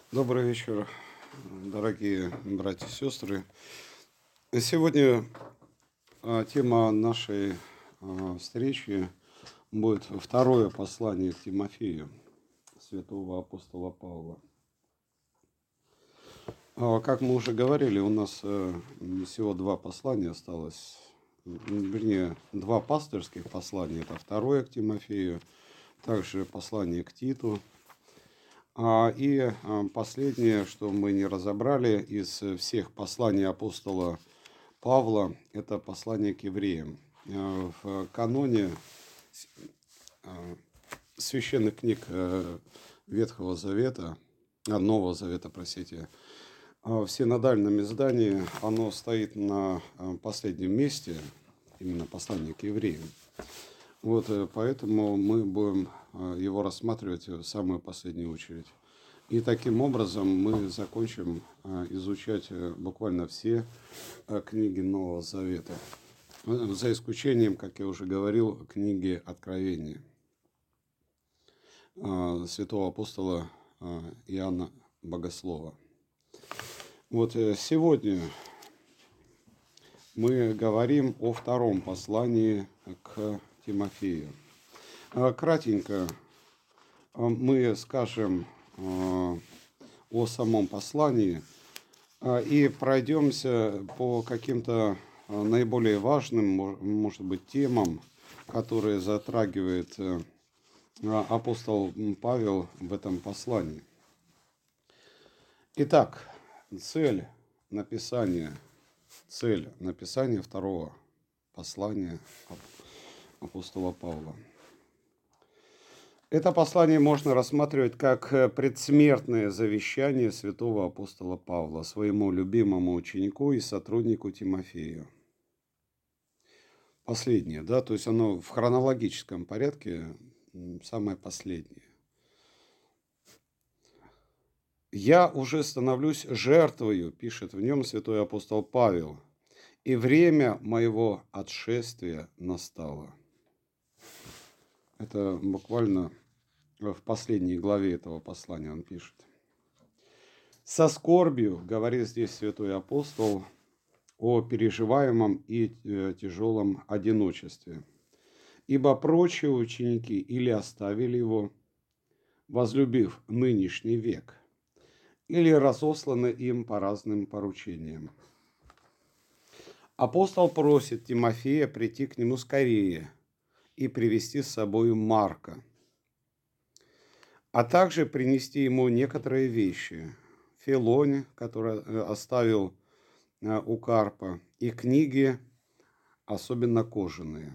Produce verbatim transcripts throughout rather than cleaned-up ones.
Добрый вечер, дорогие братья и сестры. Сегодня а, тема нашей а, встречи будет второе послание к Тимофею, святого апостола Павла. А, Как мы уже говорили, у нас э, всего два послания осталось, м, вернее, два пастырских послания. Это второе к Тимофею, также послание к Титу. А, И а, последнее, что мы не разобрали из всех посланий апостола Павла, это послание к евреям. Э, В каноне с- э, священных книг э, Ветхого Завета, а, Нового Завета, простите, а, в синодальном издании оно стоит на э, последнем месте, именно послание к евреям. Вот, э, поэтому мы будем э, его рассматривать в самую последнюю очередь. И таким образом мы закончим э, изучать э, буквально все э, книги Нового Завета. Э, За исключением, как я уже говорил, книги Откровения э, святого апостола э, Иоанна Богослова. Вот э, сегодня мы говорим о втором послании к Тимофею. Э, Кратенько э, мы скажем э, о самом послании э, и пройдемся по каким-то э, наиболее важным, мож- может быть, темам, которые затрагивает э, а, апостол Павел в этом послании. Итак, цель написания, цель написания второго послания апостола Павла. Это послание можно рассматривать как предсмертное завещание святого апостола Павла своему любимому ученику и сотруднику Тимофею. Последнее, да, то есть оно в хронологическом порядке м, самое последнее. «Я уже становлюсь жертвою», пишет в нем святой апостол Павел, «и время моего отшествия настало». Это буквально в последней главе этого послания он пишет. «Со скорбью, говорит здесь святой апостол, о переживаемом и э, тяжелом одиночестве. Ибо прочие ученики или оставили его, возлюбив нынешний век, или разосланы им по разным поручениям. Апостол просит Тимофея прийти к нему скорее и привести с собой Марка, а также принести ему некоторые вещи, Филоне, который э, оставил э, у Карпа, и книги, особенно кожаные.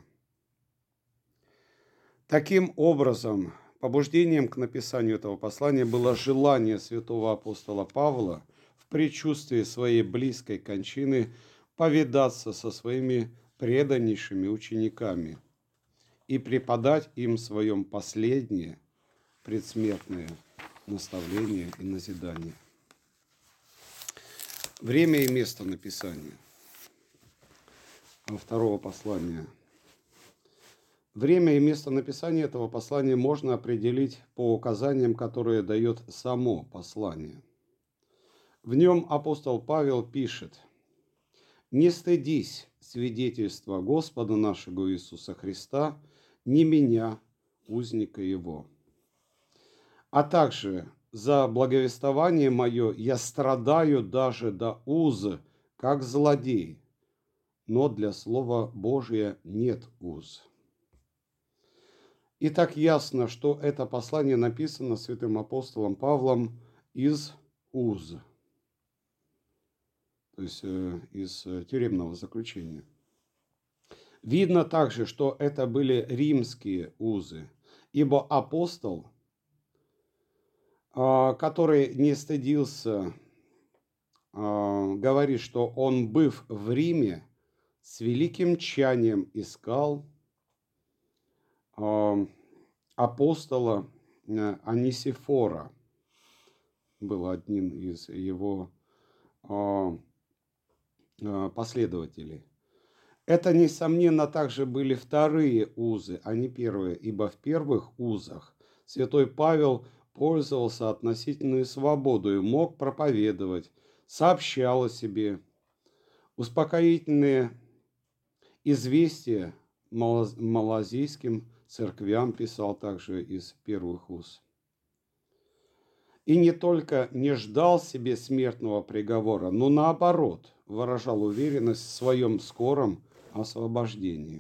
Таким образом, побуждением к написанию этого послания было желание святого апостола Павла в предчувствии своей близкой кончины повидаться со своими преданнейшими учениками и преподать им в своем последнее предсмертное наставление и назидание. Время и место написания второго послания. Время и место написания этого послания можно определить по указаниям, которые дает само послание. В нем апостол Павел пишет: «Не стыдись свидетельства Господа нашего Иисуса Христа, не меня, узника Его. А также за благовествование мое я страдаю даже до уз, как злодей, но для Слова Божия нет уз». И так ясно, что это послание написано святым апостолом Павлом из уз, то есть э, из э, тюремного заключения. Видно также, что это были римские узы, ибо апостол, э, который не стыдился э, говорит, что он, быв в Риме, с великим тщанием искал э, апостола э, Анисифора, был одним из его э, э, последователей. Это, несомненно, также были вторые узы, а не первые, ибо в первых узах святой Павел пользовался относительной свободой, мог проповедовать, сообщал о себе. Успокоительные известия малазийским церквям писал также из первых уст. И не только не ждал себе смертного приговора, но наоборот выражал уверенность в своем скором освобождении.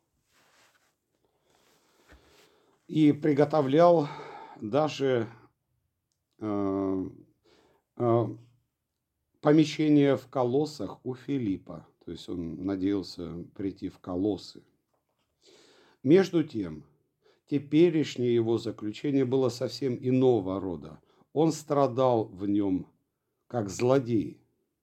И приготовлял даже э, э, помещение в Колоссах у Филиппа. То есть он надеялся прийти в Колоссы. Между тем, теперешнее его заключение было совсем иного рода. Он страдал в нем как злодей.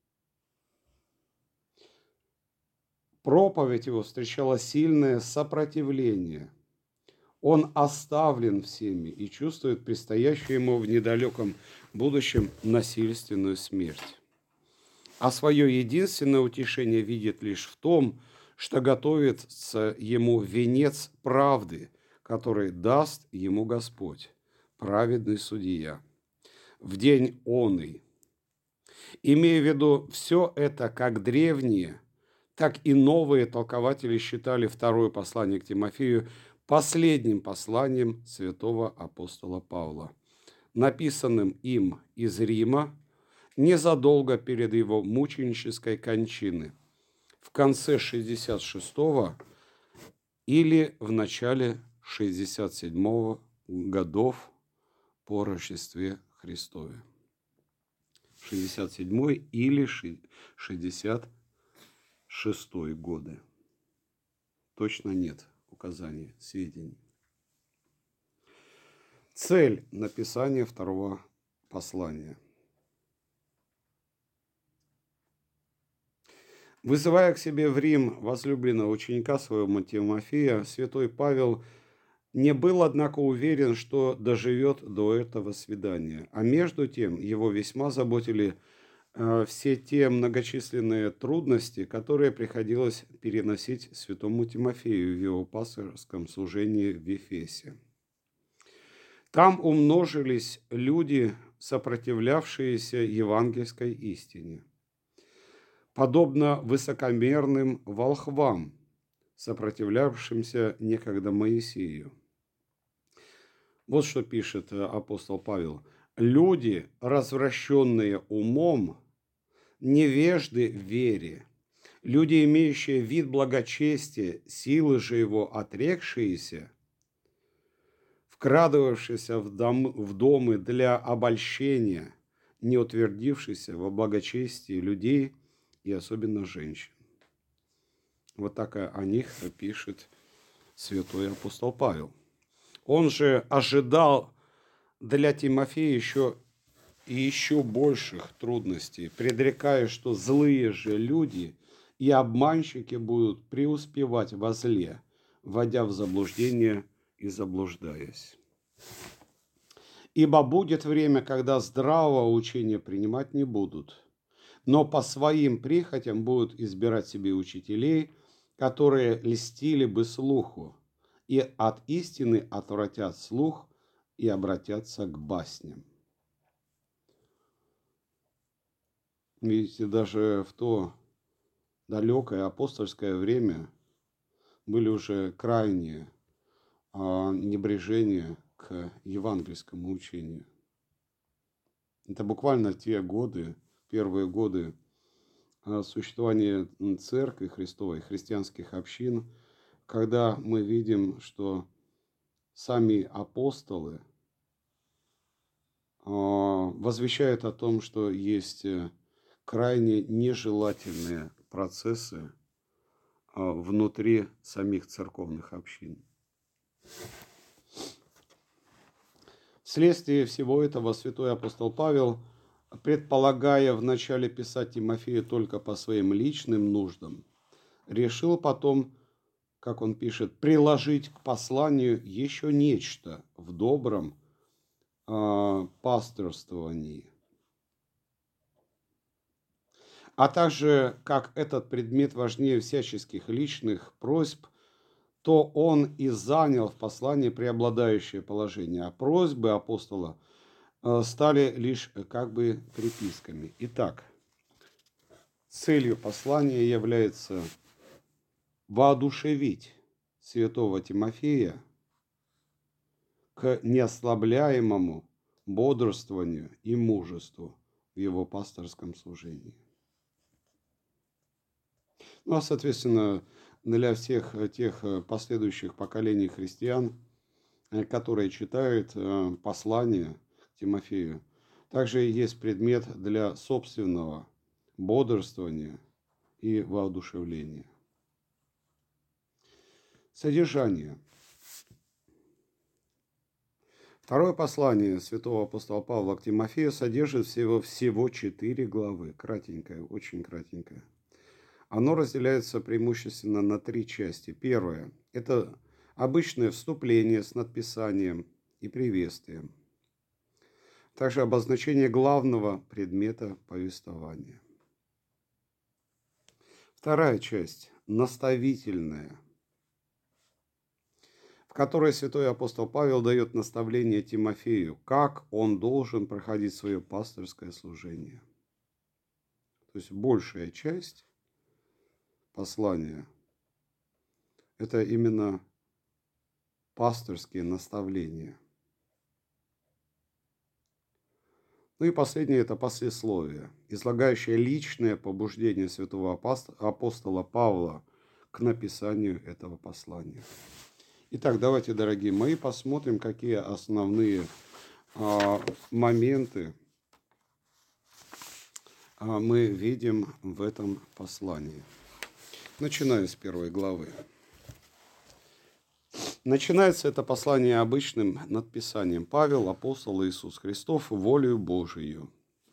Проповедь его встречала сильное сопротивление. Он оставлен всеми и чувствует предстоящую ему в недалеком будущем насильственную смерть. А свое единственное утешение видит лишь в том, что готовится ему венец правды, который даст ему Господь, праведный судья, в день оный. Имея в виду все это, как древние, так и новые толкователи считали второе послание к Тимофею последним посланием святого апостола Павла, написанным им из Рима незадолго перед его мученической кончиной, в конце шестьдесят шестого или в начале шестьдесят седьмого годов по Рождестве Христове. шестьдесят седьмой или шестьдесят шестой годы. Точно нет указаний, сведений. Цель написания второго послания. Вызывая к себе в Рим возлюбленного ученика своего Тимофея, святой Павел не был, однако, уверен, что доживет до этого свидания. А между тем его весьма заботили э, все те многочисленные трудности, которые приходилось переносить святому Тимофею в его пасторском служении в Ефесе. Там умножились люди, сопротивлявшиеся евангельской истине, подобно высокомерным волхвам, сопротивлявшимся некогда Моисею. Вот что пишет апостол Павел. «Люди, развращенные умом, невежды в вере, люди, имеющие вид благочестия, силы же его отрекшиеся, вкрадывавшиеся в, дом, в домы для обольщения, не утвердившиеся во благочестии людей и особенно женщин». Вот так о них пишет святой апостол Павел. Он же ожидал для Тимофея еще и еще больших трудностей, предрекая, что злые же люди и обманщики будут преуспевать во зле, вводя в заблуждение и заблуждаясь. «Ибо будет время, когда здравого учения принимать не будут, но по своим прихотям будут избирать себе учителей, которые льстили бы слуху, и от истины отвратят слух и обратятся к басням». Видите, даже в то далекое апостольское время были уже крайние а, небрежения к евангельскому учению. Это буквально те годы, первые годы существования Церкви Христовой, христианских общин, когда мы видим, что сами апостолы возвещают о том, что есть крайне нежелательные процессы внутри самих церковных общин. Вследствие всего этого святой апостол Павел, предполагая вначале писать Тимофею только по своим личным нуждам, решил потом, как он пишет, приложить к посланию еще нечто в добром э, пасторствовании. А также, как этот предмет важнее всяческих личных просьб, то он и занял в послании преобладающее положение. А просьбы апостола э, стали лишь э, как бы приписками. Итак, целью послания является воодушевить святого Тимофея к неослабляемому бодрствованию и мужеству в его пасторском служении. Ну, а, соответственно, для всех тех последующих поколений христиан, которые читают послание Тимофею, также есть предмет для собственного бодрствования и воодушевления. Содержание. Второе послание святого апостола Павла к Тимофею содержит всего, всего четыре главы. Кратенькое, очень кратенькое. Оно разделяется преимущественно на три части. Первое – это обычное вступление с надписанием и приветствием. Также обозначение главного предмета повествования. Вторая часть – наставительная, в которой святой апостол Павел дает наставление Тимофею, как он должен проходить свое пасторское служение. То есть большая часть послания – это именно пасторские наставления. Ну и последнее – это послесловие, излагающее личное побуждение святого апостола Павла к написанию этого послания. Итак, давайте, дорогие мои, посмотрим, какие основные а, моменты а, мы видим в этом послании. Начиная с первой главы. Начинается это послание обычным надписанием: «Павел, апостол Иисус Христов, волею Божию».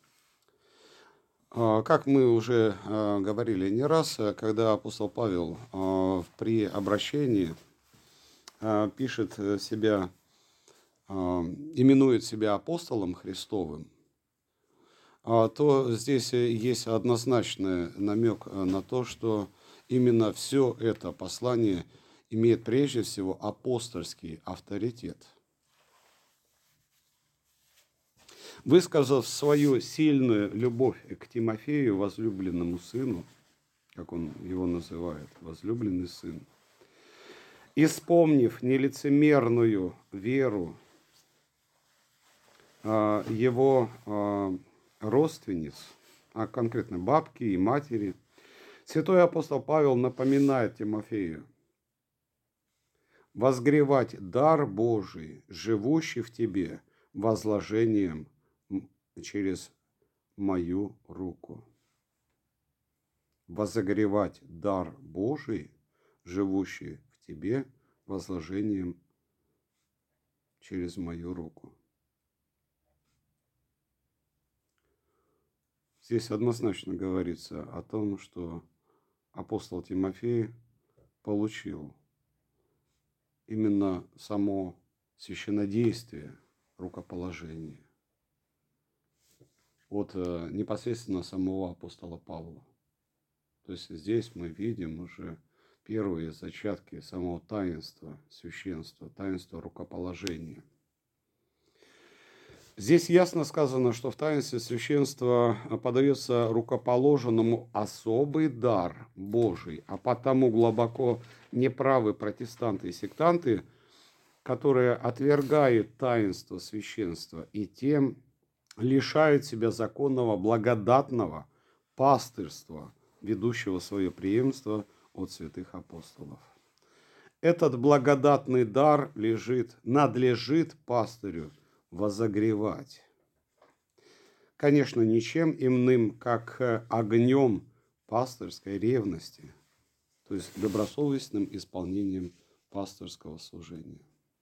Как мы уже говорили не раз, когда апостол Павел при обращении пишет себя, именует себя апостолом Христовым, то здесь есть однозначный намек на то, что именно все это послание имеет прежде всего апостольский авторитет. Высказав свою сильную любовь к Тимофею, возлюбленному сыну, как он его называет, возлюбленный сын, и вспомнив нелицемерную веру а, его а, родственниц, а конкретно бабки и матери, святой апостол Павел напоминает Тимофею возгревать дар Божий, живущий в тебе, возложением через мою руку. Возогревать дар Божий, живущий в тебе, возложением через мою руку. Здесь однозначно говорится о том, что апостол Тимофей получил именно само священнодействие рукоположения от непосредственно самого апостола Павла. То есть здесь мы видим уже первые зачатки самого таинства священства, таинства рукоположения. Здесь ясно сказано, что в таинстве священства подается рукоположенному особый дар Божий, а потому глубоко неправы протестанты и сектанты, которые отвергают таинство священства и тем лишают себя законного благодатного пастырства, ведущего свое преемство от святых апостолов. Этот благодатный дар лежит, надлежит пастырю возогревать. Конечно, ничем иным, как огнем пастырской ревности, то есть добросовестным исполнением пастырского служения.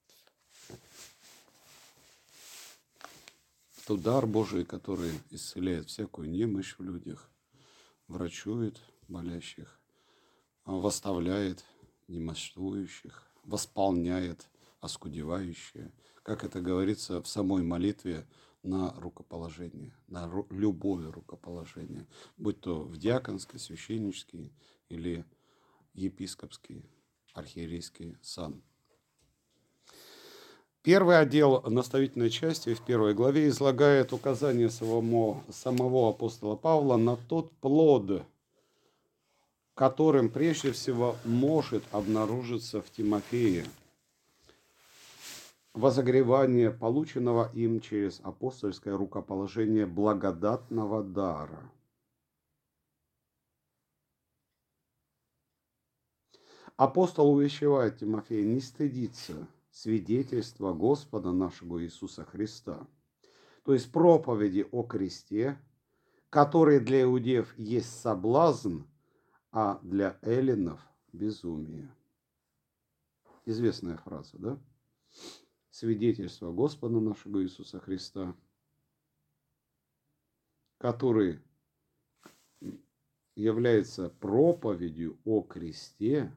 Тот дар Божий, который исцеляет всякую немощь в людях, врачует болящих, восставляет немощствующих, восполняет оскудевающее, как это говорится в самой молитве на рукоположение, на ру- любое рукоположение, будь то в диаконский, священнический или епископский, архиерейский сан. Первый отдел наставительной части в первой главе излагает указание самого, самого апостола Павла на тот плод, которым прежде всего может обнаружиться в Тимофее. Возогревание, полученного им через апостольское рукоположение благодатного дара. Апостол увещевает Тимофея не стыдиться свидетельства Господа нашего Иисуса Христа, то есть проповеди о кресте, который для иудеев есть соблазн, а для эллинов безумие. Известная фраза, да? Свидетельство Господа нашего Иисуса Христа, который является проповедью о кресте.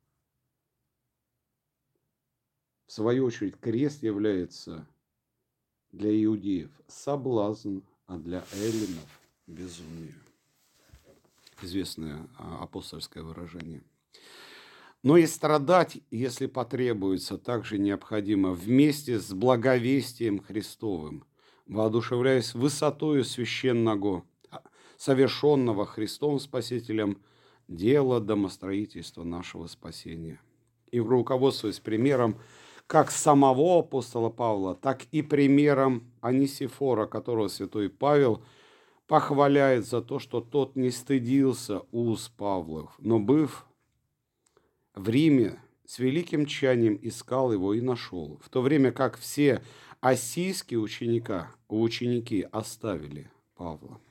В свою очередь, крест является для иудеев соблазн, а для эллинов безумие. Известное апостольское выражение. Но и страдать, если потребуется, также необходимо вместе с благовестием Христовым, воодушевляясь высотою священного, совершенного Христом Спасителем дела домостроительства нашего спасения. И руководствуясь примером как самого апостола Павла, так и примером Анисифора, которого святой Павел похваляет за то, что тот не стыдился уз Павлов, но, быв в Риме, с великим тщанием искал его и нашел, в то время как все ассийские ученика, ученики оставили Павла.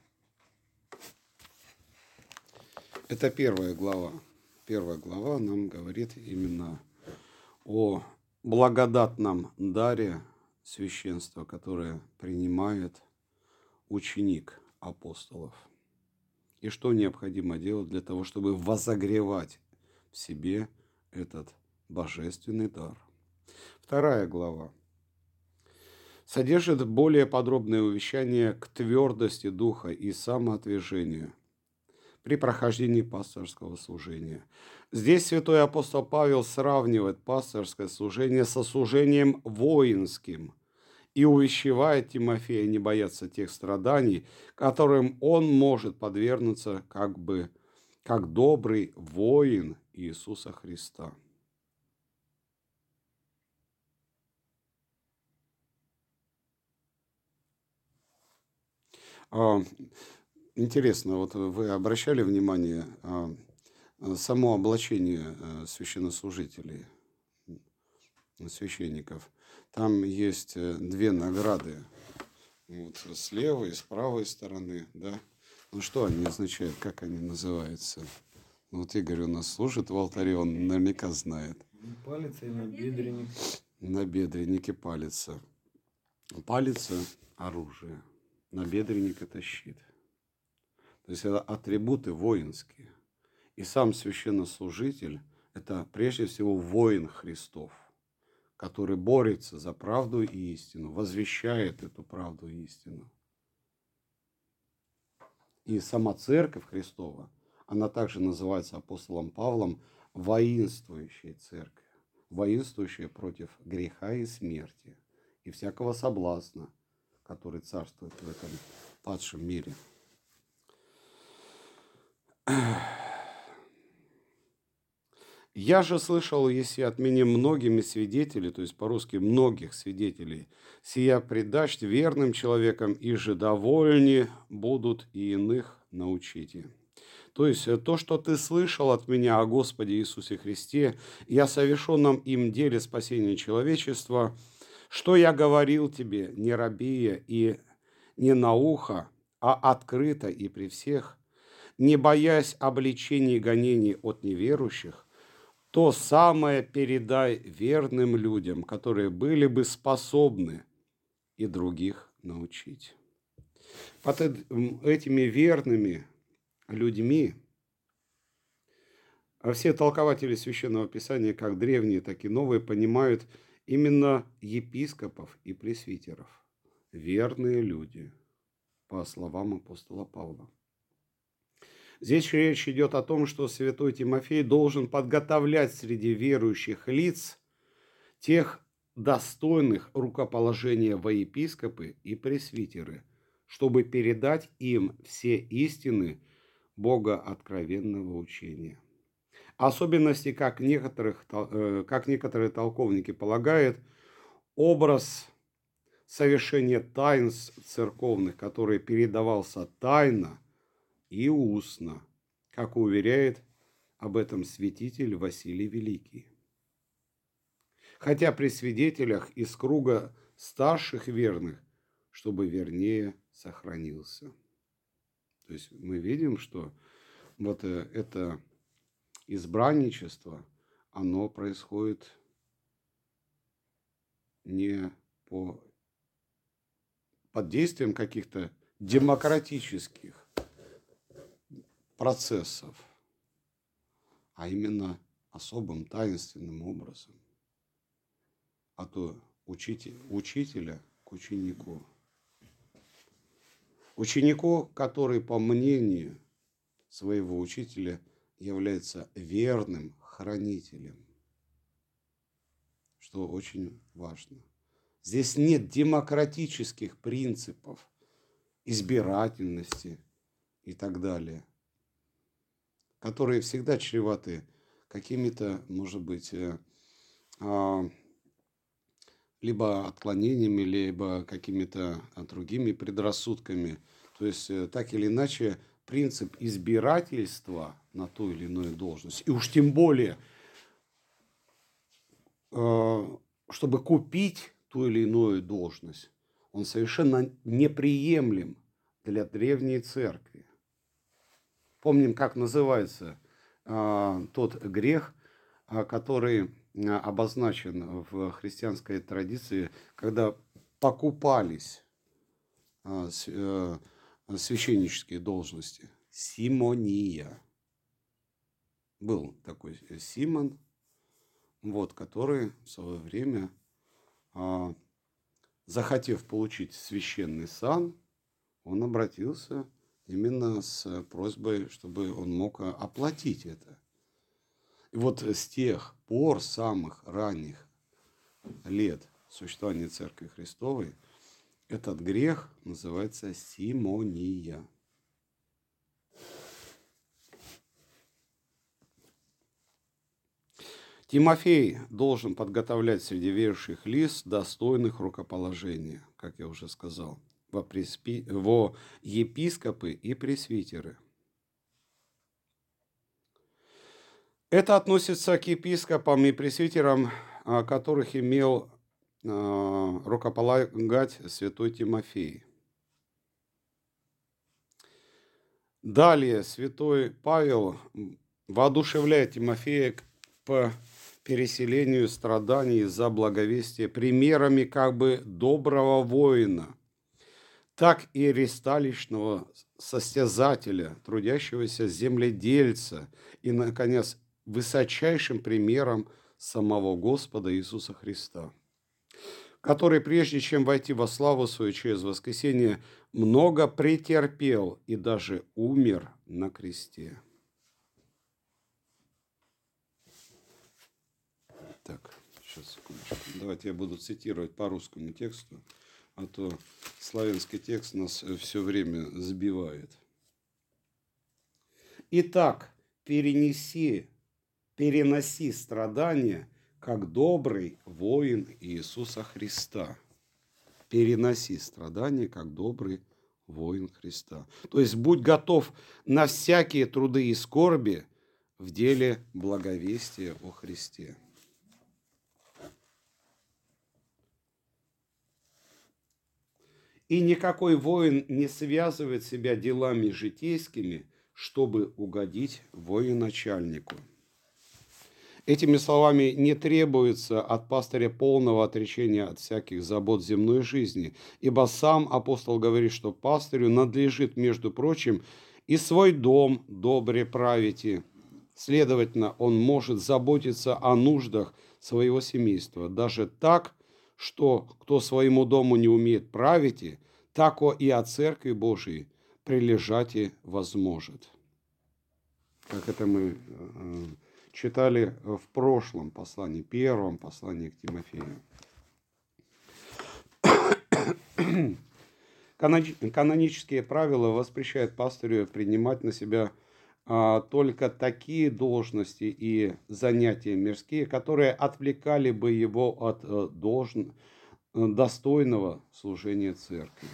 Это первая глава. Первая глава нам говорит именно о благодатном даре священства, которое принимает ученик апостолов. И что необходимо делать для того, чтобы возогревать в себе этот божественный дар. Вторая глава содержит более подробное увещание к твердости духа и самоотвержению при прохождении пасторского служения. Здесь святой апостол Павел сравнивает пасторское служение со служением воинским и увещевает Тимофея не бояться тех страданий, которым он может подвергнуться как бы как добрый воин Иисуса Христа. Интересно, вот вы обращали внимание само облачение священнослужителей, священников. Там есть две награды, вот, с левой и с правой стороны, да. Ну что они означают, как они называются? Вот Игорь у нас служит в алтаре, он наверняка знает. Палец и набедренник. Набедренник и палец. Палец – оружие, набедренник – это щит. То есть это атрибуты воинские. И сам священнослужитель – это прежде всего воин Христов, который борется за правду и истину, возвещает эту правду и истину. И сама Церковь Христова, она также называется апостолом Павлом воинствующей церковью, воинствующая против греха и смерти и всякого соблазна, который царствует в этом падшем мире. Я же слышал, если отмене многими свидетелей, то есть по-русски многих свидетелей, сия предашь верным человекам, и же довольни будут и иных научите. То есть то, что ты слышал от меня о Господе Иисусе Христе и о совершенном им деле спасения человечества, что я говорил тебе, не робея и не на ухо, а открыто и при всех, не боясь обличений и гонений от неверующих, то самое передай верным людям, которые были бы способны и других научить. Под этими верными людьми все толкователи Священного Писания, как древние, так и новые, понимают именно епископов и пресвитеров. Верные люди, по словам апостола Павла. Здесь речь идет о том, что святой Тимофей должен подготовлять среди верующих лиц тех достойных рукоположения во епископы и пресвитеры, чтобы передать им все истины Бога откровенного учения. Особенности, как, некоторых, э, как некоторые толковники полагают, образ совершения таинств церковных, который передавался тайно и устно, как уверяет об этом святитель Василий Великий. Хотя при свидетелях из круга старших верных, чтобы вернее сохранился. То есть мы видим, что вот это избранничество, оно происходит не по, под действием каких-то демократических процессов, а именно особым таинственным образом. От учителя, учителя к ученику. Ученику, который, по мнению своего учителя, является верным хранителем, что очень важно. Здесь нет демократических принципов, избирательности и так далее, которые всегда чреваты какими-то, может быть, либо отклонениями, либо какими-то другими предрассудками. То есть, так или иначе, принцип избирательства на ту или иную должность, и уж тем более, чтобы купить ту или иную должность, он совершенно неприемлем для древней церкви. Помним, как называется тот грех, который обозначен в христианской традиции, когда покупались священнические должности. Симония. Был такой Симон, вот, который в свое время, захотев получить священный сан, он обратился именно с просьбой, чтобы он мог оплатить это. И вот с тех пор, самых ранних лет существования Церкви Христовой, этот грех называется симония. Тимофей должен подготовлять среди верующих лиц достойных рукоположения, как я уже сказал, во, преспи... во епископы и пресвитеры. Это относится к епископам и пресвитерам, которых имел рукополагать святой Тимофей. Далее святой Павел воодушевляет Тимофея по переселению страданий за благовестие примерами как бы доброго воина, так и ристалищного состязателя, трудящегося земледельца и, наконец, высочайшим примером самого Господа Иисуса Христа, который, прежде чем войти во славу свою через воскресение, много претерпел и даже умер на кресте. Так, сейчас, секундочку. Давайте я буду цитировать по русскому тексту, а то славянский текст нас все время сбивает. Итак, перенеси, переноси страдания, как добрый воин Иисуса Христа. Переноси страдания, как добрый воин Христа. То есть будь готов на всякие труды и скорби в деле благовестия о Христе. И никакой воин не связывает себя делами житейскими, чтобы угодить военачальнику. Этими словами не требуется от пастыря полного отречения от всяких забот земной жизни, ибо сам апостол говорит, что пастырю надлежит, между прочим, и свой дом добре правите. Следовательно, он может заботиться о нуждах своего семейства, даже так, что кто своему дому не умеет править, тако и о Церкви Божией прилежати возможет. Как это мы читали в прошлом послании, первом послании к Тимофею. Канонические правила воспрещают пастырю принимать на себя а, только такие должности и занятия мирские, которые отвлекали бы его от а, должн... достойного служения церкви.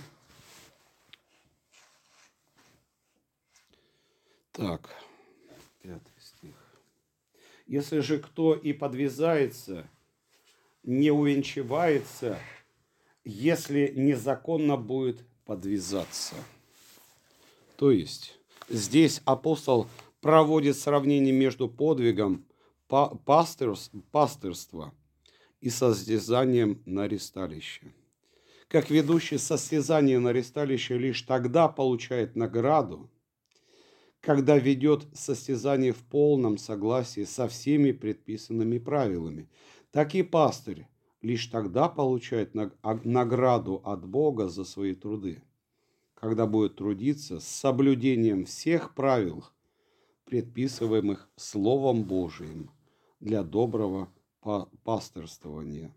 Так, пятый стих. Если же кто и подвязается, не увенчивается, если незаконно будет подвязаться. То есть здесь апостол проводит сравнение между подвигом пастырства и состязанием на ристалище. Как ведущий состязание на ристалище лишь тогда получает награду, когда ведет состязание в полном согласии со всеми предписанными правилами, так и пастырь лишь тогда получает награду от Бога за свои труды, когда будет трудиться с соблюдением всех правил, предписываемых Словом Божиим для доброго пастырствования.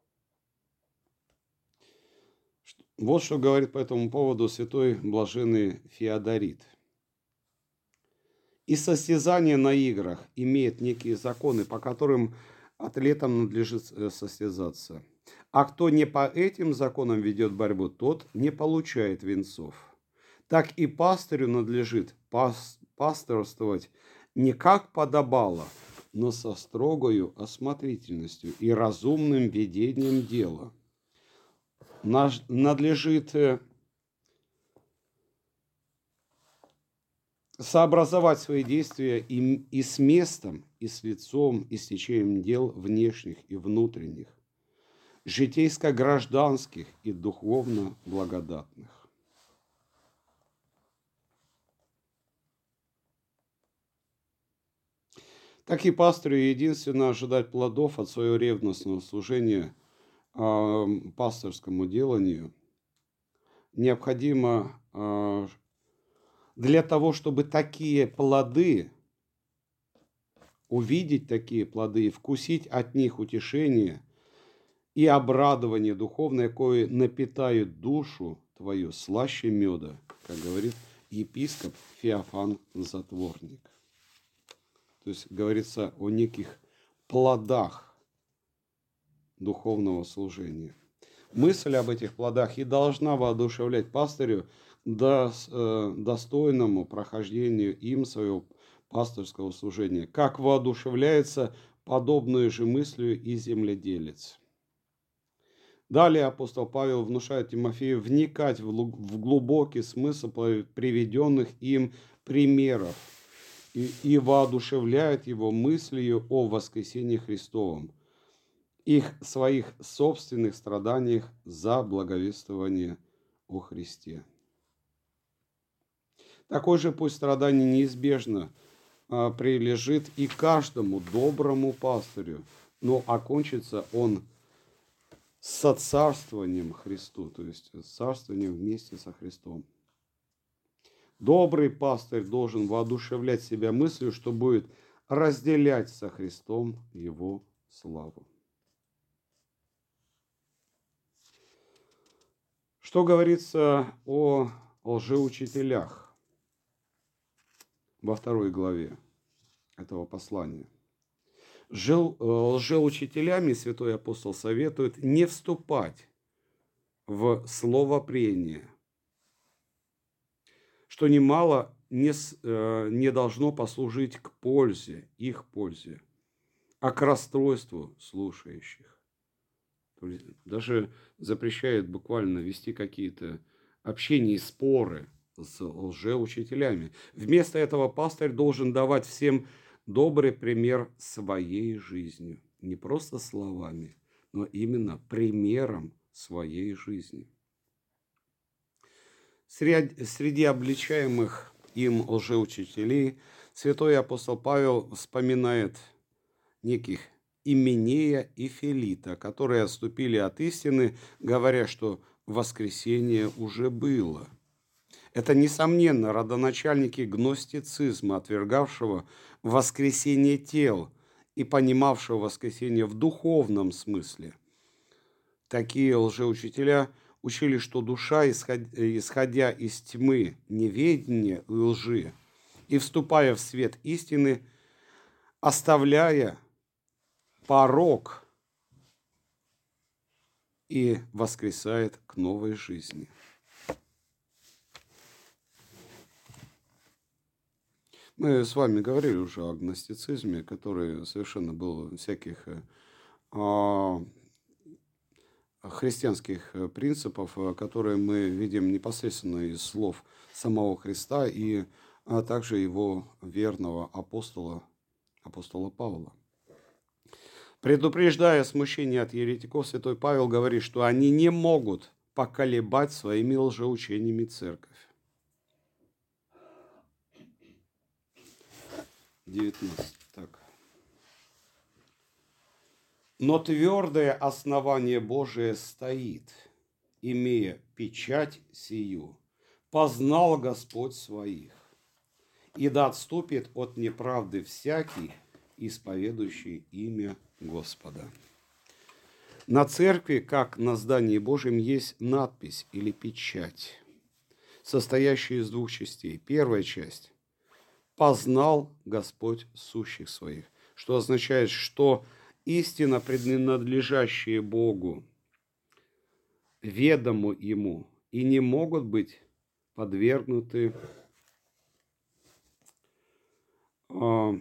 Вот что говорит по этому поводу святой блаженный Феодорит. И состязание на играх имеет некие законы, по которым атлетам надлежит состязаться. А кто не по этим законам ведет борьбу, тот не получает венцов. Так и пастырю надлежит пас, пасторствовать не как подобало, но со строгою осмотрительностью и разумным ведением дела. Наш, надлежит сообразовать свои действия и, и с местом, и с лицом, и с течением дел внешних и внутренних, житейско-гражданских и духовно-благодатных. Так и пастырю единственно ожидать плодов от своего ревностного служения э, пасторскому деланию необходимо э, для того, чтобы такие плоды, увидеть такие плоды и вкусить от них утешение и обрадование духовное, кое напитают душу твою слаще меда, как говорит епископ Феофан Затворник. То есть говорится о неких плодах духовного служения. Мысль об этих плодах и должна воодушевлять пастырю до э, достойному прохождению им своего пасторского служения, как воодушевляется подобную же мыслью и земледелец. Далее апостол Павел внушает Тимофею вникать в глубокий смысл приведенных им примеров и, и воодушевляет его мыслью о воскресении Христовом, их своих собственных страданиях за благовествование о Христе. Такое же пусть страдание неизбежно а, прилежит и каждому доброму пастырю, но окончится он со царствованием Христу, то есть царствованием вместе со Христом. Добрый пастырь должен воодушевлять себя мыслью, что будет разделять со Христом его славу. Что говорится о лжеучителях во второй главе этого послания? Лжеучителями святой апостол советует не вступать в словопрение, что немало не, не должно послужить к пользе, их пользе, а к расстройству слушающих. Даже запрещает буквально вести какие-то общения и споры с лжеучителями. Вместо этого пастырь должен давать всем добрый пример своей жизнью. Не просто словами, но именно примером своей жизни. Среди, среди обличаемых им лжеучителей святой апостол Павел вспоминает неких Именея и Филита, которые отступили от истины, говоря, что воскресение уже было. Это, несомненно, родоначальники гностицизма, отвергавшего воскресение тел и понимавшего воскресение в духовном смысле. Такие лжеучителя учили, что душа, исходя из тьмы, неведения и лжи, и вступая в свет истины, оставляя порок, и воскресает к новой жизни. Мы с вами говорили уже о гностицизме, который совершенно был всяких а, христианских принципов, которые мы видим непосредственно из слов самого Христа и а также его верного апостола, апостола Павла. Предупреждая смущение от еретиков, святой Павел говорит, что они не могут поколебать своими лжеучениями церковь. девятнадцать. Так. Но твердое основание Божие стоит, имея печать сию, познал Господь своих, и да отступит от неправды всякий, исповедующий имя Господа. На церкви, как на здании Божьем, есть надпись или печать, состоящая из двух частей. Первая часть – «Познал Господь сущих своих», что означает, что истина, принадлежащая Богу, ведому Ему, и не могут быть подвергнуты э,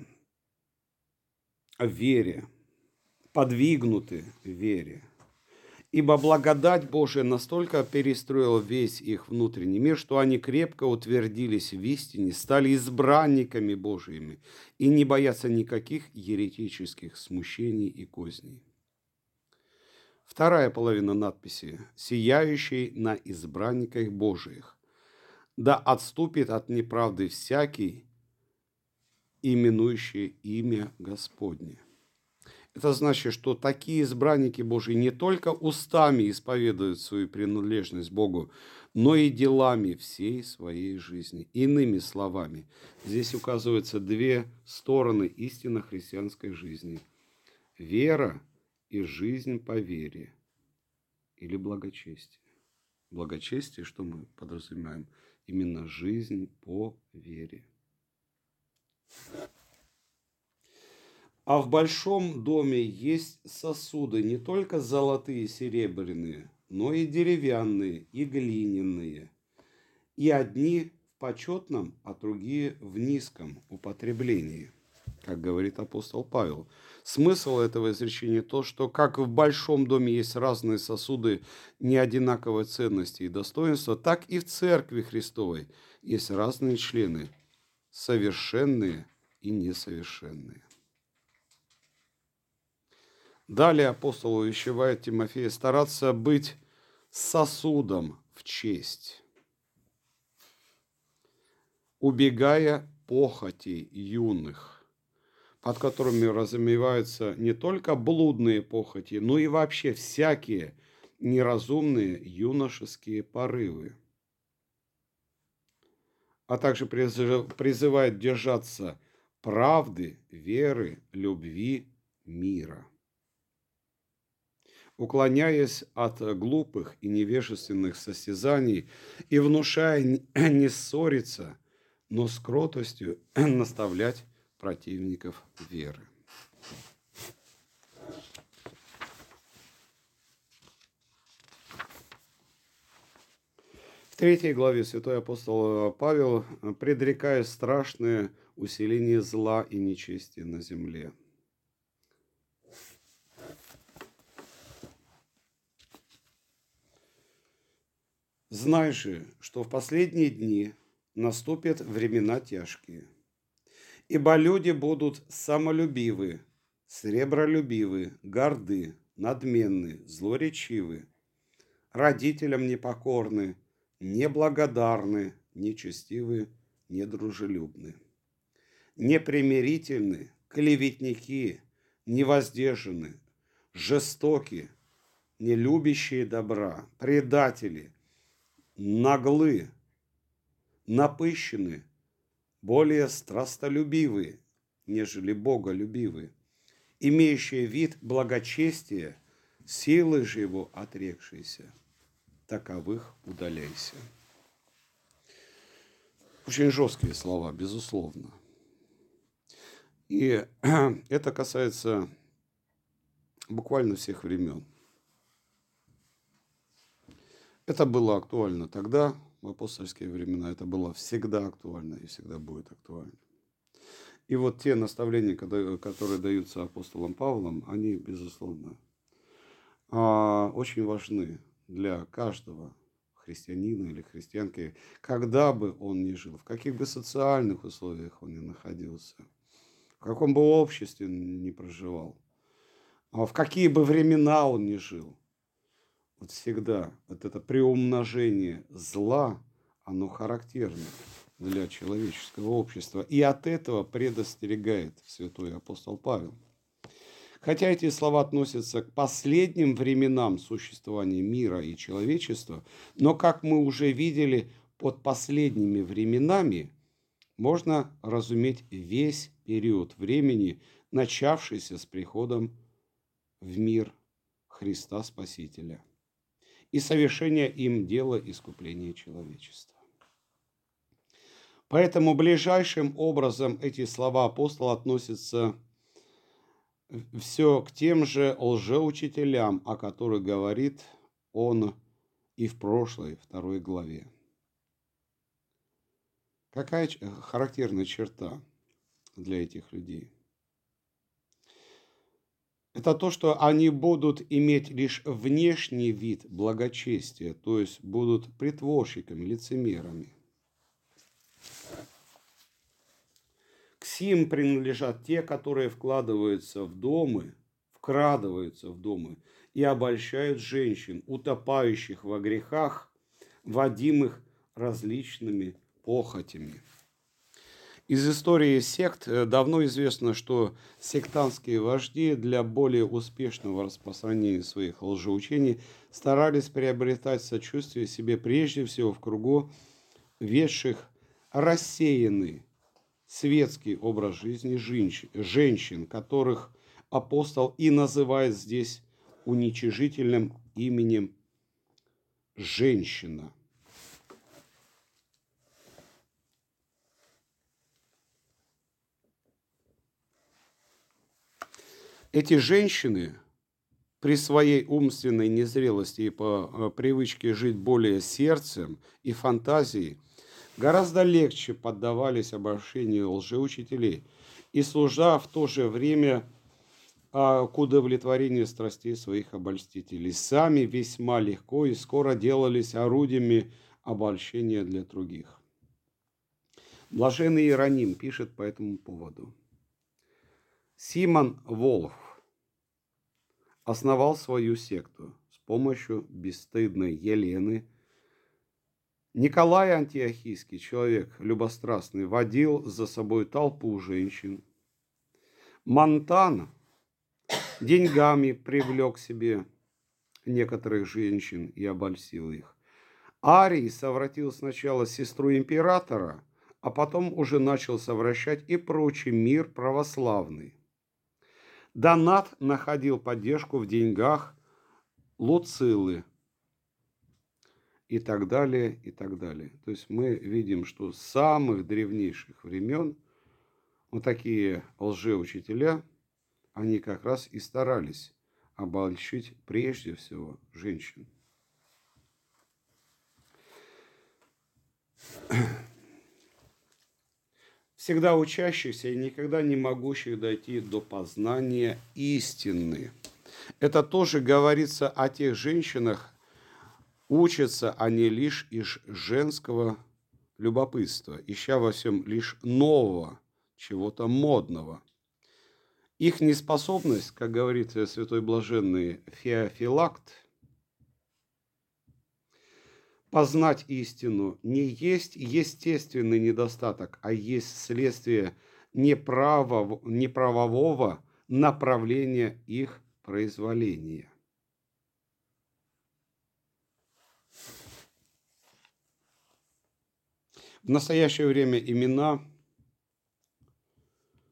вере, подвигнуты вере. Ибо благодать Божия настолько перестроила весь их внутренний мир, что они крепко утвердились в истине, стали избранниками Божиими и не боятся никаких еретических смущений и козней. Вторая половина надписи «Сияющий на избранниках Божиих, да отступит от неправды всякий, именующий имя Господне». Это значит, что такие избранники Божьи не только устами исповедуют свою принадлежность Богу, но и делами всей своей жизни. Иными словами, здесь указываются две стороны истинно христианской жизни. Вера и жизнь по вере, или благочестие. Благочестие, что мы подразумеваем? Именно жизнь по вере. А в большом доме есть сосуды не только золотые и серебряные, но и деревянные, и глиняные. И одни в почетном, а другие в низком употреблении, как говорит апостол Павел. Смысл этого изречения то, что как в большом доме есть разные сосуды неодинаковой ценности и достоинства, так и в церкви Христовой есть разные члены, совершенные и несовершенные. Далее апостол увещевает Тимофея стараться быть сосудом в честь, убегая похотей юных, под которыми разумеваются не только блудные похоти, но и вообще всякие неразумные юношеские порывы. А также призывает держаться правды, веры, любви, мира, уклоняясь от глупых и невежественных состязаний и внушая не ссориться, но с кротостью наставлять противников веры. В третьей главе святой апостол Павел предрекает страшное усиление зла и нечестия на земле. «Знай же, что в последние дни наступят времена тяжкие, ибо люди будут самолюбивы, сребролюбивы, горды, надменны, злоречивы, родителям непокорны, неблагодарны, нечестивы, недружелюбны, непримирительны, клеветники, невоздержаны, жестоки, нелюбящие добра, предатели, наглы, напыщены, более страстолюбивые, нежели боголюбивые, имеющие вид благочестия, силы же его отрекшиеся. таковых удаляйся. Очень жесткие слова, безусловно. И это касается буквально всех времен. Это было актуально тогда, в апостольские времена, это было всегда актуально и всегда будет актуально. И вот те наставления, которые даются апостолом Павлом, они, безусловно, очень важны для каждого христианина или христианки, когда бы он ни жил, в каких бы социальных условиях он ни находился, в каком бы обществе ни проживал, в какие бы времена он ни жил. Вот всегда вот это приумножение зла, оно характерно для человеческого общества. И от этого предостерегает святой апостол Павел. Хотя эти слова относятся к последним временам существования мира и человечества, но, как мы уже видели, под последними временами можно разуметь весь период времени, начавшийся с приходом в мир Христа Спасителя и совершения им дела искупления человечества. Поэтому ближайшим образом эти слова апостола относятся все к тем же лжеучителям, о которых говорит он и в прошлой, второй главе. Какая характерная черта для этих людей? Это то, что они будут иметь лишь внешний вид благочестия, то есть будут притворщиками, лицемерами. К сим принадлежат те, которые вкладываются в дома, вкрадываются в дома и обольщают женщин, утопающих во грехах, водимых различными похотями. Из истории сект давно известно, что сектантские вожди для более успешного распространения своих лжеучений старались приобретать сочувствие себе прежде всего в кругу ведших рассеянный светский образ жизни женщин, которых апостол и называет здесь уничижительным именем женщина. Эти женщины при своей умственной незрелости и по привычке жить более сердцем и фантазией гораздо легче поддавались обольщению лжеучителей и, служа в то же время к удовлетворению страстей своих обольстителей, сами весьма легко и скоро делались орудиями обольщения для других. Блаженный Иероним пишет по этому поводу. Симон Волх основал свою секту с помощью бесстыдной Елены. Николай Антиохийский, человек любострастный, водил за собой толпу женщин. Монтан деньгами привлек к себе некоторых женщин и обольстил их. Арий совратил сначала сестру императора, а потом уже начал совращать и прочий мир православный. Донат находил поддержку в деньгах Луцилы и так далее, и так далее. То есть мы видим, что с самых древнейших времен вот такие лжеучителя, они как раз и старались обольщить прежде всего женщин. Всегда учащихся и никогда не могущих дойти до познания истины. Это тоже говорится о тех женщинах, учатся они лишь из женского любопытства, ища во всем лишь нового, чего-то модного. Их неспособность, как говорит святой блаженный Феофилакт, познать истину не есть естественный недостаток, а есть следствие неправого, неправового направления их произволения. В настоящее время имена,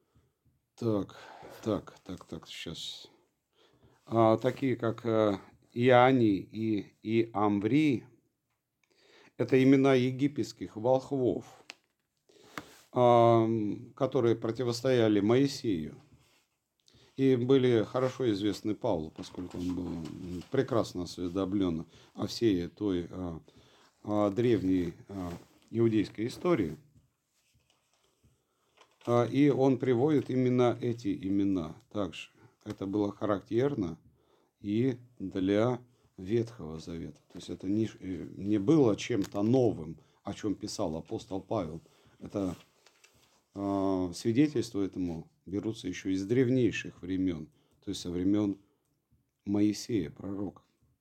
так, так, так, так, сейчас, а, такие как Иани и, и Амври – это имена египетских волхвов, которые противостояли Моисею и были хорошо известны Павлу, поскольку он был прекрасно осведомлен о всей той о, о древней о иудейской истории. И он приводит именно эти имена также. Это было характерно и для Ветхого Завета. То есть это не, не было чем-то новым, о чем писал апостол Павел. Это э, свидетельства этому берутся еще из древнейших времен, то есть со времен Моисея, пророка.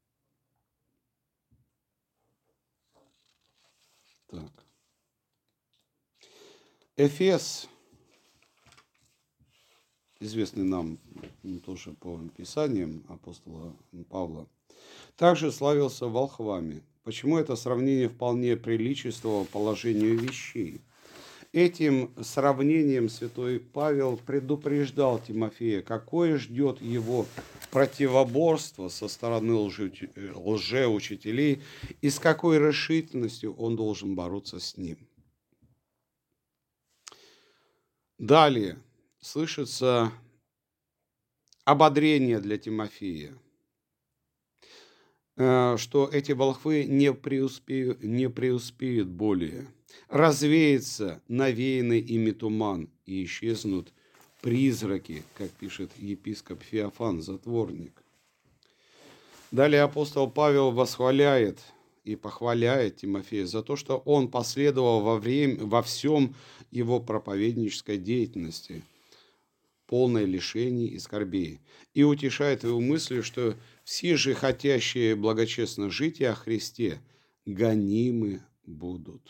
Так. Эфес, известный нам тоже по писаниям апостола Павла, также славился волхвами. Почему это сравнение вполне приличествовало положению вещей? Этим сравнением святой Павел предупреждал Тимофея, какое ждет его противоборство со стороны лжеучителей и с какой решительностью он должен бороться с ним. Далее слышится ободрение для Тимофея, что эти волхвы не преуспеют, не преуспеют более. Развеется навеянный ими туман, и исчезнут призраки, как пишет епископ Феофан, затворник. Далее апостол Павел восхваляет и похваляет Тимофея за то, что он последовал во, время, во всем его проповеднической деятельности, полной лишений и скорбей, и утешает его мыслью, что все же хотящие благочестно жить о Христе гонимы будут.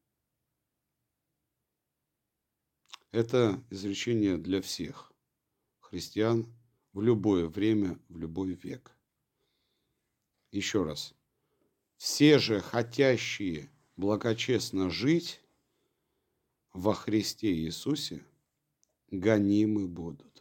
Это изречение для всех христиан в любое время, в любой век. Еще раз. Все же хотящие благочестно жить во Христе Иисусе гонимы будут.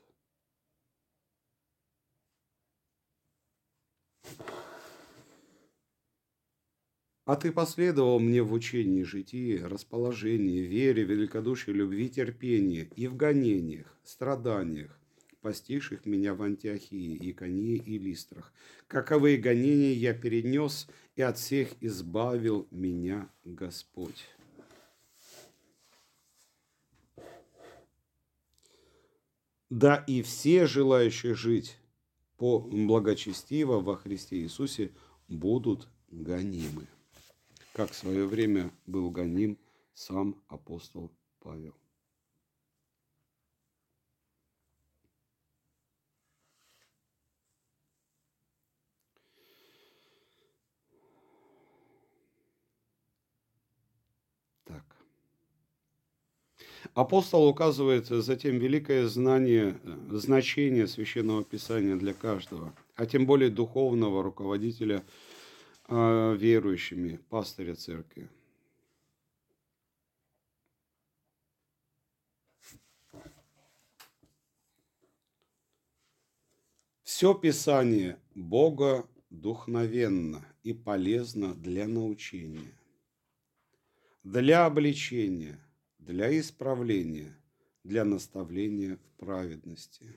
А ты последовал мне в учении, житии, расположении, вере, великодушии, любви, терпении и в гонениях, страданиях, постигших меня в Антиохии, Иконии и Листрах. Каковые гонения я перенес, и от всех избавил меня Господь. Да и все желающие жить по благочестиво во Христе Иисусе будут гонимы, как в свое время был гоним сам апостол Павел. Так. Апостол указывает затем великое знание, значение Священного Писания для каждого, а тем более духовного руководителя э, верующими, пастыря церкви. Все Писание Бога духновенно и полезно для научения, для обличения, для исправления, для наставления в праведности.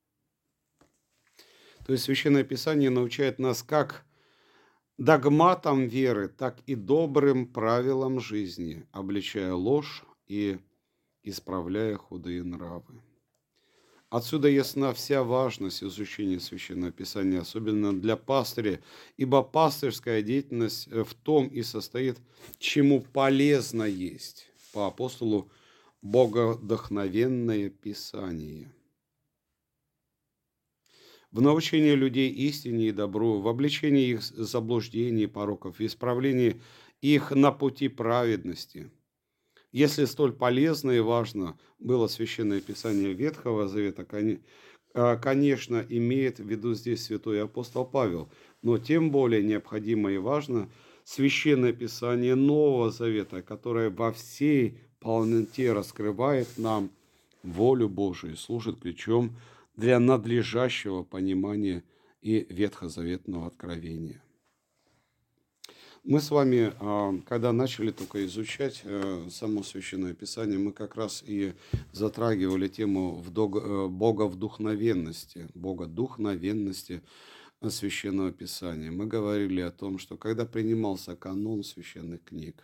То есть Священное Писание научает нас как догматам веры, так и добрым правилам жизни, обличая ложь и исправляя худые нравы. Отсюда ясна вся важность изучения Священного Писания, особенно для пастыря, ибо пастырская деятельность в том и состоит, чему полезно есть, по апостолу, богодохновенное Писание. В научении людей истине и добру, в обличении их заблуждений и пороков, в исправлении их на пути праведности. Если столь полезно и важно было Священное Писание Ветхого Завета, конечно, имеет в виду здесь святой апостол Павел, но тем более необходимо и важно Священное Писание Нового Завета, которое во всей полноте раскрывает нам волю Божию, служит ключом для надлежащего понимания и ветхозаветного откровения. Мы с вами, когда начали только изучать само Священное Писание, мы как раз и затрагивали тему боговдухновенности, богодухновенности Священного Писания. Мы говорили о том, что когда принимался канон священных книг,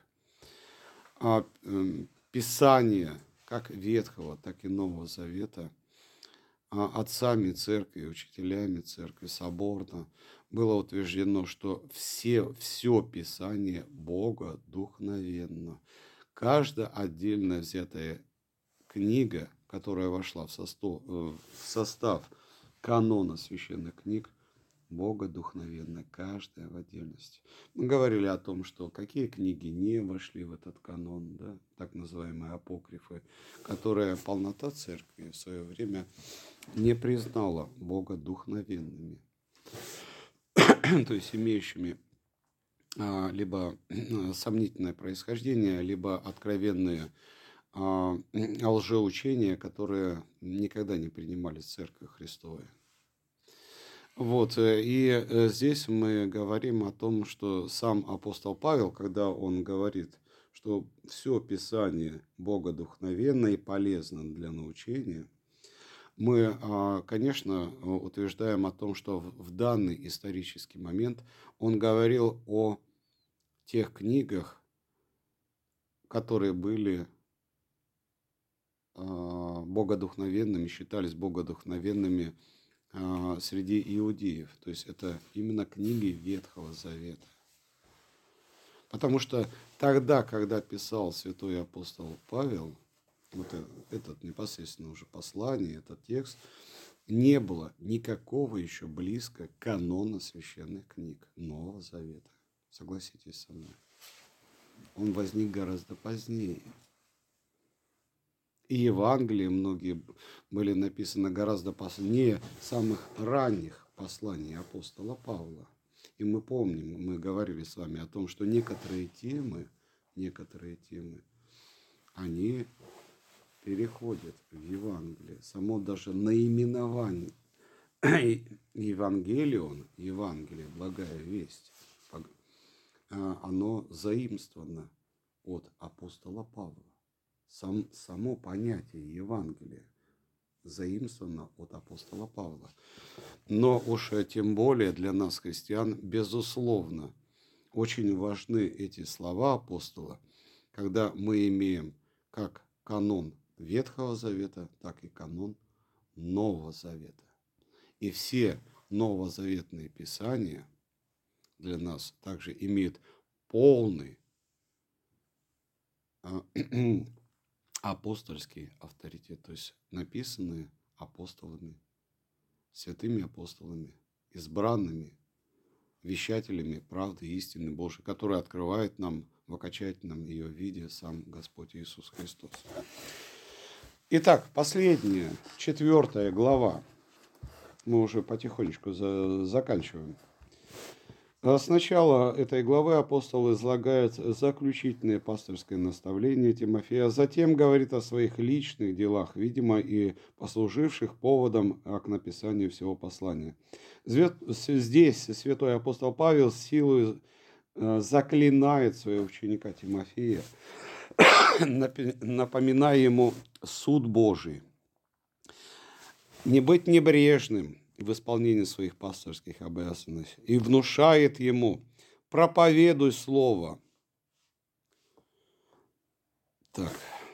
Писание как Ветхого, так и Нового Завета, отцами церкви, учителями церкви, соборно, было утверждено, что все, все Писание Бога духновенно. Каждая отдельно взятая книга, которая вошла в состав, в состав канона священных книг, Бога духновенно, каждая в отдельности. Мы говорили о том, что какие книги не вошли в этот канон, да, так называемые апокрифы, которые полнота церкви в свое время не признала Бога духновенными, то есть имеющими а, либо сомнительное происхождение, либо откровенные а, лжеучения, которые никогда не принимались в Церкви Христовой. Вот, и здесь мы говорим о том, что сам апостол Павел, когда он говорит, что все Писание богодухновенно и полезно для научения, мы, конечно, утверждаем о том, что в данный исторический момент он говорил о тех книгах, которые были богодухновенными, считались богодухновенными среди иудеев. То есть это именно книги Ветхого Завета. Потому что тогда, когда писал святой апостол Павел, вот этот непосредственно уже послание, этот текст, не было никакого еще близко канона священных книг Нового Завета. Согласитесь со мной. Он возник гораздо позднее. И Евангелии многие были написаны гораздо позднее самых ранних посланий апостола Павла. И мы помним, мы говорили с вами о том, что некоторые темы, некоторые темы, они переходят в Евангелие. Само даже наименование Евангелион, Евангелие, благая весть, оно заимствовано от апостола Павла. Сам, само понятие Евангелия заимствовано от апостола Павла. Но уж тем более для нас, христиан, безусловно, очень важны эти слова апостола, когда мы имеем как канон Ветхого Завета, так и канон Нового Завета. И все новозаветные писания для нас также имеют полный апостольский авторитет, то есть написанные апостолами, святыми апостолами, избранными вещателями правды и истины Божией, которые открывает нам в окончательном ее виде сам Господь Иисус Христос. Итак, последняя, четвертая глава. Мы уже потихонечку за, заканчиваем. С начала этой главы апостол излагает заключительное пасторское наставление Тимофея, затем говорит о своих личных делах, видимо, и послуживших поводом к написанию всего послания. Здесь святой апостол Павел силой заклинает своего ученика Тимофея, напоминая ему суд Божий. Не быть небрежным в исполнении своих пасторских обязанностей и внушает ему: проповедуй слово. Так.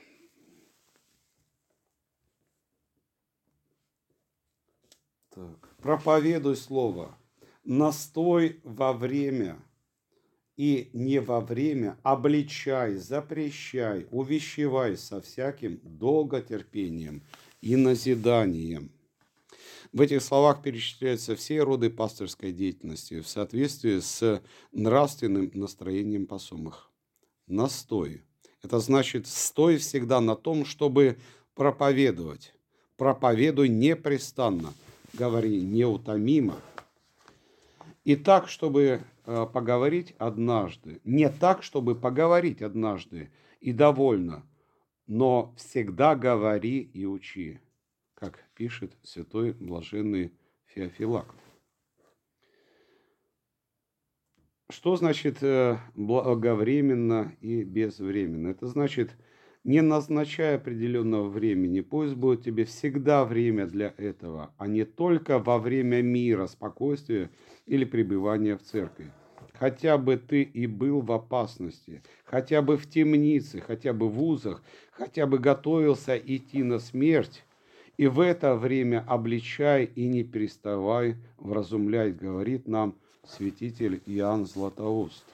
Так. Проповедуй слово. Настой во время и не во время, обличай, запрещай, увещевай со всяким долготерпением и назиданием. В этих словах перечисляются все роды пасторской деятельности в соответствии с нравственным настроением посомых. Настой. Это значит, стой всегда на том, чтобы проповедовать. Проповедуй непрестанно. Говори неутомимо. И так, чтобы поговорить однажды. Не так, чтобы поговорить однажды и довольно, но всегда говори и учи, как пишет святой блаженный Феофилакт. Что значит э, благовременно и безвременно? Это значит, не назначай определенного времени, пусть будет тебе всегда время для этого, а не только во время мира, спокойствия или пребывания в церкви. Хотя бы ты и был в опасности, хотя бы в темнице, хотя бы в узах, хотя бы готовился идти на смерть, и в это время обличай и не переставай вразумлять, говорит нам святитель Иоанн Златоуст.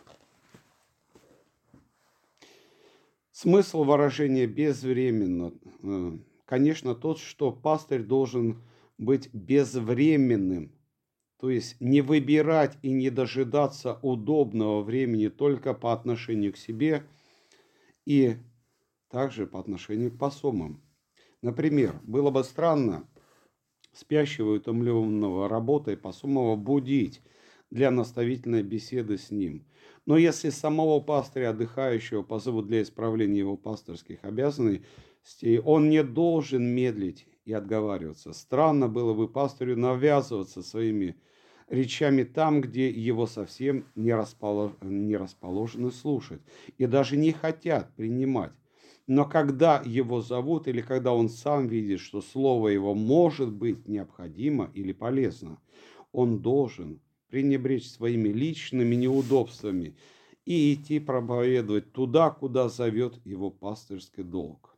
Смысл выражения «безвременно», э, конечно, тот, что пастырь должен быть безвременным, то есть не выбирать и не дожидаться удобного времени только по отношению к себе и также по отношению к посомам. Например, было бы странно спящего и утомленного работой посомого будить для наставительной беседы с ним. Но если самого пастыря, отдыхающего, позовут для исправления его пасторских обязанностей, он не должен медлить и отговариваться. Странно было бы пастырю навязываться своими речами там, где его совсем не, располож... не расположены слушать и даже не хотят принимать. Но когда его зовут или когда он сам видит, что слово его может быть необходимо или полезно, он должен пренебречь своими личными неудобствами и идти проповедовать туда, куда зовет его пастырский долг.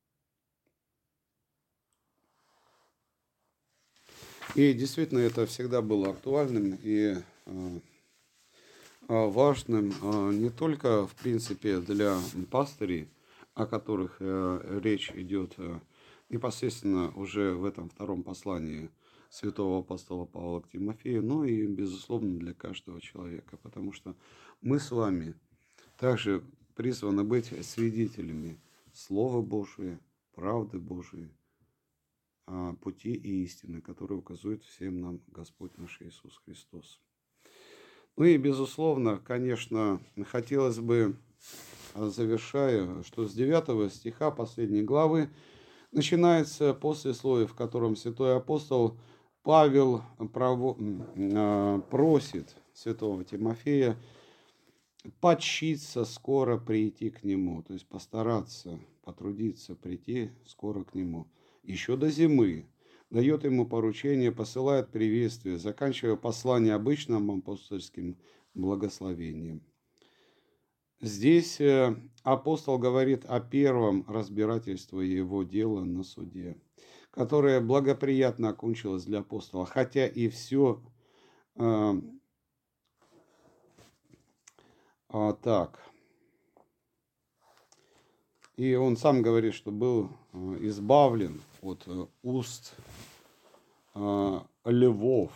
И действительно это всегда было актуальным и э, важным э, не только, в принципе, для пастырей, о которых э, речь идет э, непосредственно уже в этом втором послании святого апостола Павла к Тимофею, но и, безусловно, для каждого человека, потому что мы с вами также призваны быть свидетелями Слова Божия, правды Божией, пути и истины, которые указывает всем нам Господь наш Иисус Христос. Ну и, безусловно, конечно, хотелось бы, завершая, что с девятого стиха последней главы начинается послесловие, в котором святой апостол Павел право, просит святого Тимофея подчиться скоро прийти к нему, то есть постараться, потрудиться прийти скоро к нему, еще до зимы. Дает ему поручение, посылает приветствие, заканчивая послание обычным апостольским благословением. Здесь апостол говорит о первом разбирательстве его дела на суде, которое благоприятно окончилось для апостола, хотя и все э, э, так. И он сам говорит, что был избавлен от уст э, львов.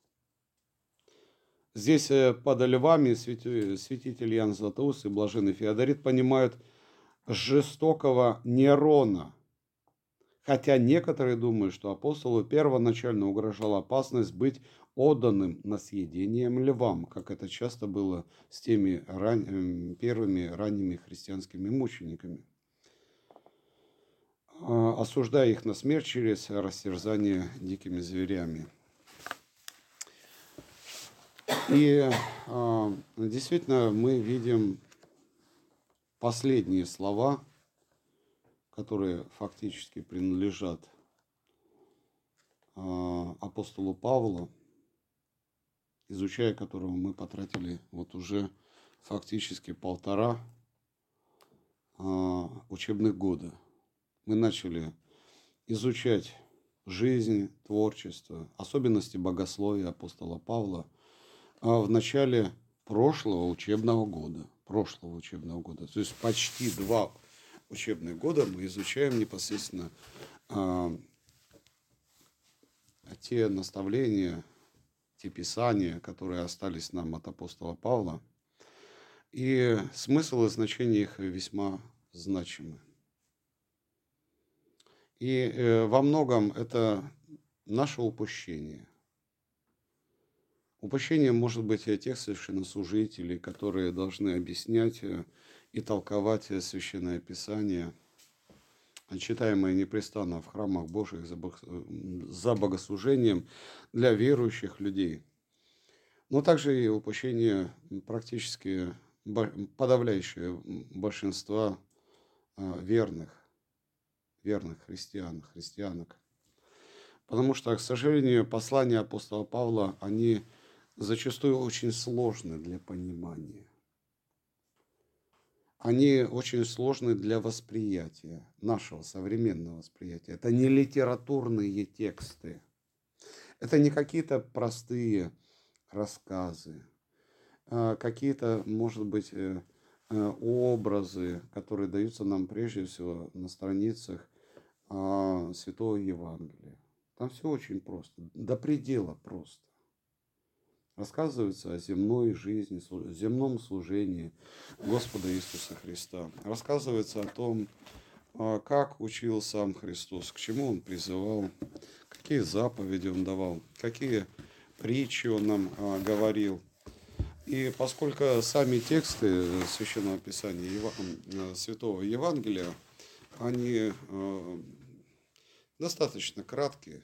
Здесь под львами святитель Иоанн Златоуст и блаженный Феодорит понимают жестокого Нерона. Хотя некоторые думают, что апостолу первоначально угрожала опасность быть отданным на съедение львам, как это часто было с теми ран... первыми ранними христианскими мучениками, осуждая их на смерть через растерзание дикими зверями. И действительно мы видим последние слова, которые фактически принадлежат апостолу Павлу, изучая которого мы потратили вот уже фактически полтора учебных года. Мы начали изучать жизнь, творчество, особенности богословия апостола Павла в начале прошлого учебного года. Прошлого учебного года. То есть почти два учебных года мы изучаем непосредственно а, те наставления, те писания, которые остались нам от апостола Павла. И смысл и значение их весьма значимы. И э, во многом это наше упущение. Упущение может быть тех священнослужителей, которые должны объяснять и толковать Священное Писание, читаемое непрестанно в храмах Божьих за богослужением для верующих людей. Но также и упущение практически бо- подавляющее большинства а, верных, верных христиан, христианок. Потому что, к сожалению, послания апостола Павла, они зачастую очень сложны для понимания. Они очень сложны для восприятия, нашего современного восприятия. Это не литературные тексты. Это не какие-то простые рассказы, а какие-то, может быть, э, э, образы, которые даются нам прежде всего на страницах а, Святого Евангелия. Там все очень просто, до предела просто. Рассказывается о земной жизни, слу- земном служении Господа Иисуса Христа. Рассказывается о том, а, как учил сам Христос, к чему Он призывал, какие заповеди Он давал, какие притчи Он нам а, говорил. И поскольку сами тексты Священного Писания, Ева- м, Святого Евангелия, они э, достаточно краткие,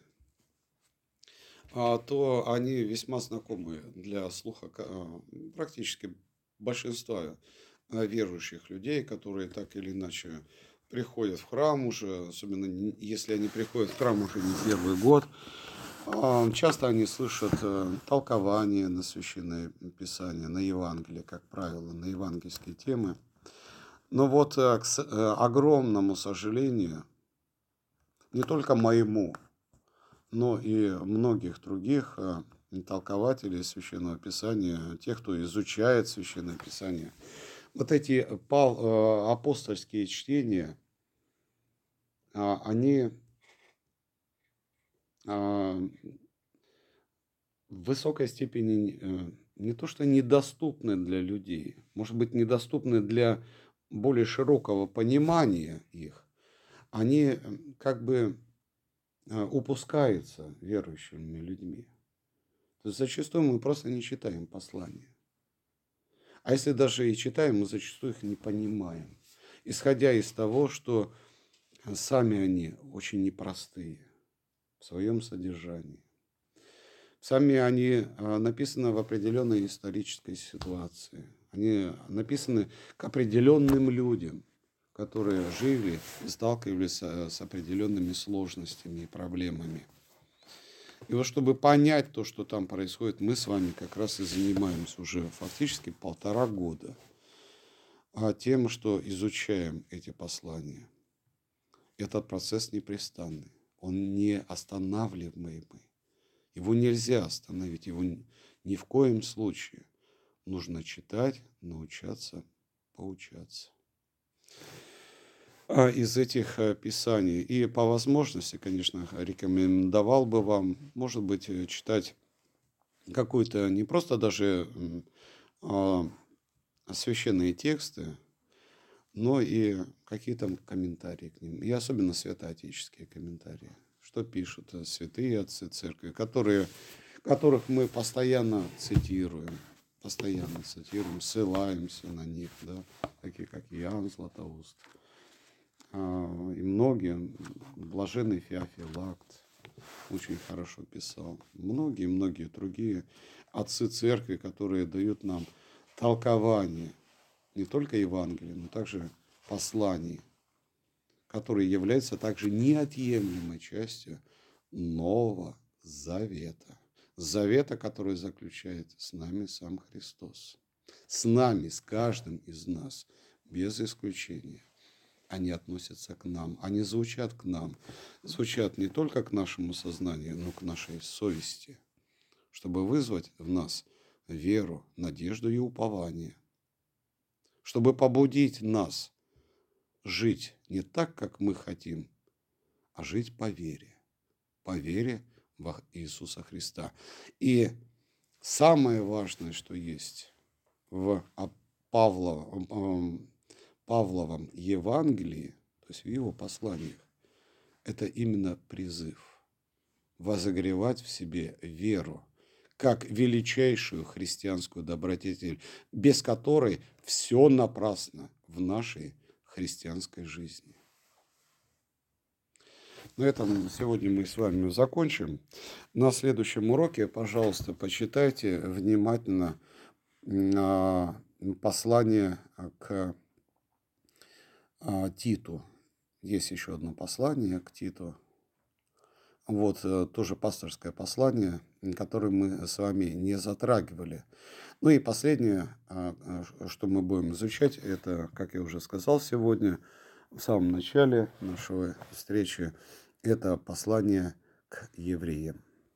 а, то они весьма знакомы для слуха ка- а, практически большинства а, верующих людей, которые так или иначе приходят в храм уже, особенно не- если они приходят в храм уже не первый год. А, Часто они слышат э, толкование на Священное Писание, на Евангелие, как правило, на евангельские темы. Но вот, э, к с- э, огромному сожалению, не только моему, но и многих других э, толкователей Священного Писания, тех, кто изучает Священное Писание, вот эти пал- э, апостольские чтения, а, они а, в высокой степени э, не то что недоступны для людей, может быть, недоступны для более широкого понимания их, они э, как бы э, упускаются верующими людьми. То есть зачастую мы просто не читаем послания. А если даже и читаем, мы зачастую их не понимаем, исходя из того, что сами они очень непростые в своем содержании. Сами они а, написаны в определенной исторической ситуации. Они написаны к определенным людям, которые жили и сталкивались с, с определенными сложностями и проблемами. И вот чтобы понять то, что там происходит, мы с вами как раз и занимаемся уже фактически полтора года а тем, что изучаем эти послания. Этот процесс непрестанный, он не останавливаемый. Его нельзя остановить, его ни ни в коем случае. Нужно читать, научаться, поучаться. А из этих э, писаний, и по возможности, конечно, рекомендовал бы вам, может быть, э, читать какую-то, не просто даже м, а, священные тексты, но и какие-то комментарии к ним, и особенно святоотеческие комментарии, что пишут э, святые отцы церкви, которые, которых мы постоянно цитируем, постоянно цитируем, ссылаемся на них, да, такие как Иоанн Златоуст, а, и многие, блаженный Феофилакт очень хорошо писал, многие-многие другие отцы церкви, которые дают нам толкование не только Евангелия, но также посланий, которые являются также неотъемлемой частью Нового Завета. Завета, который заключает с нами сам Христос. С нами, с каждым из нас, без исключения. Они относятся к нам, они звучат к нам. Звучат не только к нашему сознанию, но к нашей совести, чтобы вызвать в нас веру, надежду и упование, чтобы побудить нас жить не так, как мы хотим, а жить по вере, по вере в Иисуса Христа. И самое важное, что есть в Павловом, Павловом Евангелии, то есть в его посланиях, это именно призыв возогревать в себе веру, как величайшую христианскую добродетель, без которой все напрасно в нашей христианской жизни. На этом сегодня мы с вами закончим. На следующем уроке, пожалуйста, почитайте внимательно а, послание к а, Титу. Есть еще одно послание к Титу. Вот э, тоже пасторское послание, которое мы с вами не затрагивали. Ну и последнее, а, а, что мы будем изучать, это, как я уже сказал сегодня, в самом начале нашей встречи, это послание к евреям.